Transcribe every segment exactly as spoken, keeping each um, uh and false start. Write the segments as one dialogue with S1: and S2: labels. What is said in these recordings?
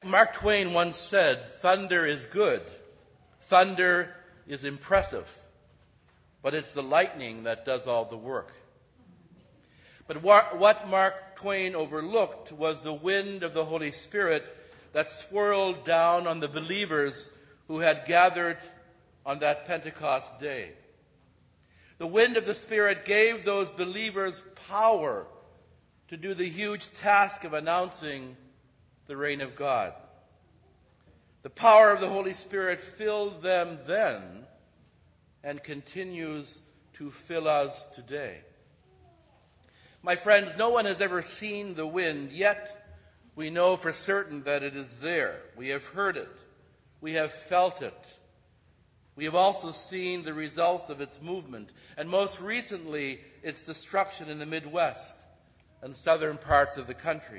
S1: Mark Twain once said, "Thunder is good. Thunder is impressive. But it's the lightning that does all the work." But what Mark Twain overlooked was the wind of the Holy Spirit that swirled down on the believers who had gathered on that Pentecost day. The wind of the Spirit gave those believers power to do the huge task of announcing the reign of God. The power of the Holy Spirit filled them then and continues to fill us today. My friends, no one has ever seen the wind, yet we know for certain that it is there. We have heard it. We have felt it. We have also seen the results of its movement, and most recently, its destruction in the Midwest and southern parts of the country.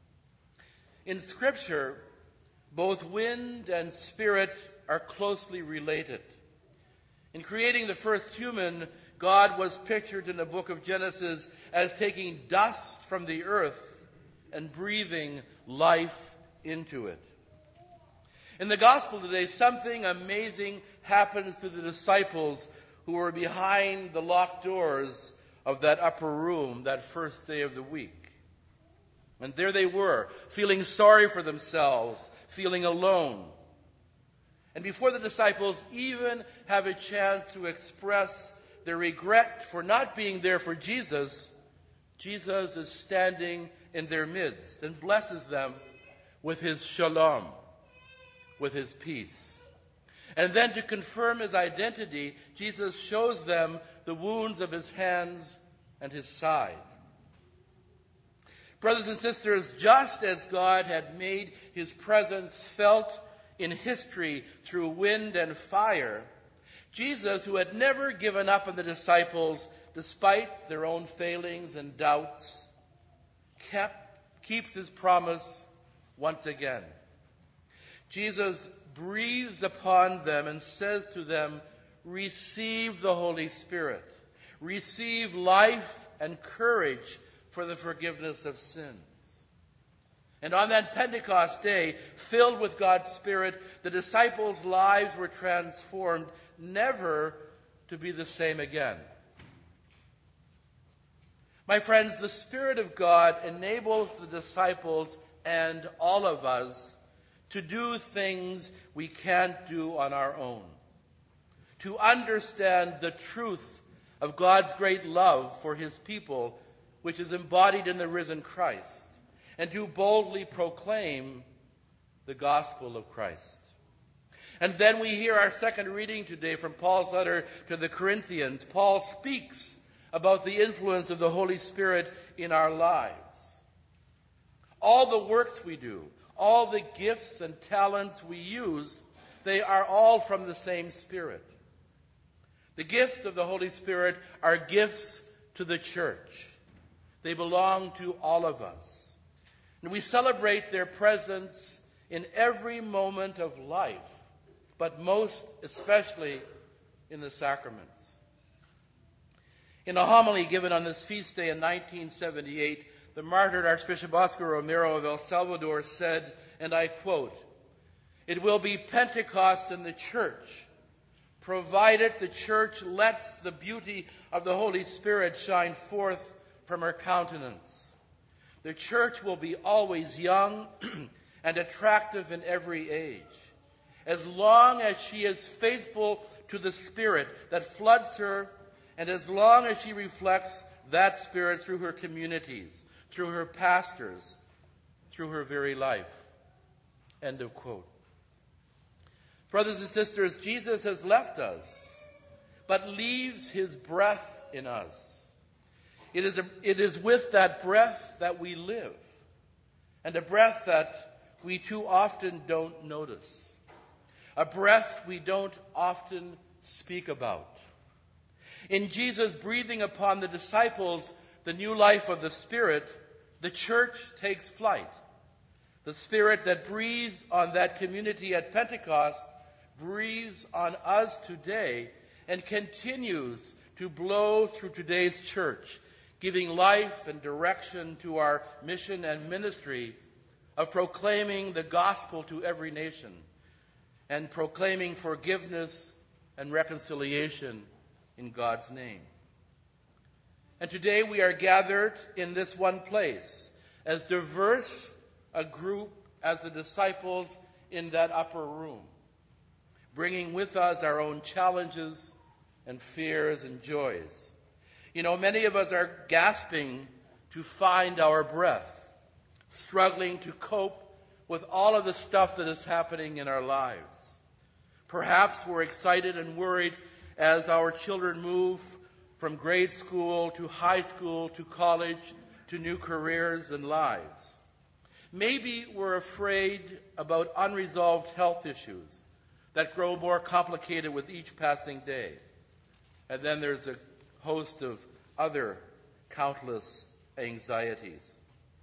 S1: In Scripture, both wind and spirit are closely related. In creating the first human, God was pictured in the book of Genesis as taking dust from the earth and breathing life into it. In the gospel today, something amazing happens to the disciples who were behind the locked doors of that upper room that first day of the week. And there they were, feeling sorry for themselves, feeling alone. And before the disciples even have a chance to express their regret for not being there for Jesus, Jesus is standing in their midst and blesses them with his shalom, with his peace. And then to confirm his identity, Jesus shows them the wounds of his hands and his side. Brothers and sisters, just as God had made his presence felt in history through wind and fire, Jesus, who had never given up on the disciples despite their own failings and doubts, kept, keeps his promise once again. Jesus breathes upon them and says to them, "Receive the Holy Spirit. Receive life and courage for the forgiveness of sins." And on that Pentecost day, filled with God's Spirit, the disciples' lives were transformed, never to be the same again. My friends, the Spirit of God enables the disciples and all of us to do things we can't do on our own, to understand the truth of God's great love for his people, which is embodied in the risen Christ, and to boldly proclaim the gospel of Christ. And then we hear our second reading today from Paul's letter to the Corinthians. Paul speaks about the influence of the Holy Spirit in our lives. All the works we do, all the gifts and talents we use, they are all from the same Spirit. The gifts of the Holy Spirit are gifts to the church. They belong to all of us. And we celebrate their presence in every moment of life, but most especially in the sacraments. In a homily given on this feast day in nineteen seventy-eight, the martyred Archbishop Oscar Romero of El Salvador said, and I quote, "It will be Pentecost in the church, provided the church lets the beauty of the Holy Spirit shine forth from her countenance. The church will be always young and attractive in every age, as long as she is faithful to the Spirit that floods her, and as long as she reflects that Spirit through her communities, through her pastors, through her very life." End of quote. Brothers and sisters, Jesus has left us, but leaves his breath in us. It is, a, it is with that breath that we live, and a breath that we too often don't notice, a breath we don't often speak about. In Jesus breathing upon the disciples the new life of the Spirit, the church takes flight. The Spirit that breathed on that community at Pentecost breathes on us today and continues to blow through today's church, giving life and direction to our mission and ministry of proclaiming the gospel to every nation and proclaiming forgiveness and reconciliation in God's name. And today we are gathered in this one place, as diverse a group as the disciples in that upper room, bringing with us our own challenges and fears and joys. You know, many of us are gasping to find our breath, struggling to cope with all of the stuff that is happening in our lives. Perhaps we're excited and worried as our children move from grade school to high school to college to new careers and lives. Maybe we're afraid about unresolved health issues that grow more complicated with each passing day. And then there's a host of other countless anxieties.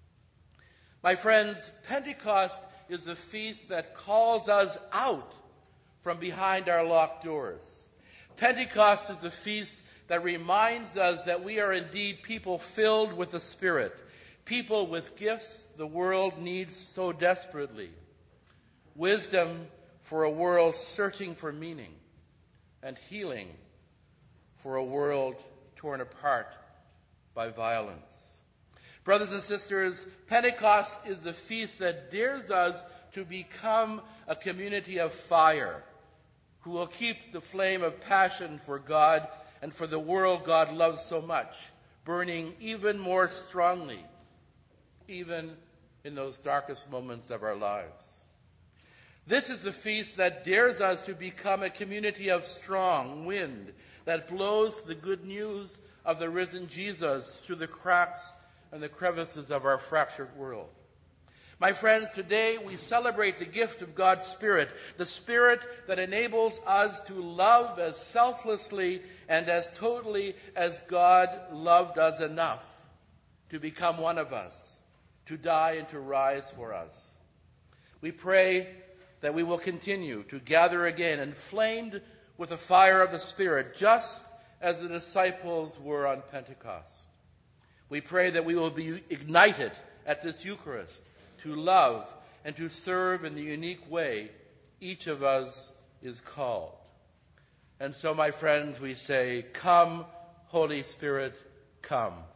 S1: My friends, Pentecost is the feast that calls us out from behind our locked doors. Pentecost is a feast that reminds us that we are indeed people filled with the Spirit, people with gifts the world needs so desperately. Wisdom for a world searching for meaning, and healing for a world torn apart by violence. Brothers and sisters, Pentecost is the feast that dares us to become a community of fire, who will keep the flame of passion for God and for the world God loves so much, burning even more strongly, even in those darkest moments of our lives. This is the feast that dares us to become a community of strong wind that blows the good news of the risen Jesus through the cracks and the crevices of our fractured world. My friends, today we celebrate the gift of God's Spirit, the Spirit that enables us to love as selflessly and as totally as God loved us enough to become one of us, to die and to rise for us. We pray that we will continue to gather again, inflamed with the fire of the Spirit, just as the disciples were on Pentecost. We pray that we will be ignited at this Eucharist to love and to serve in the unique way each of us is called. And so, my friends, we say, come, Holy Spirit, come.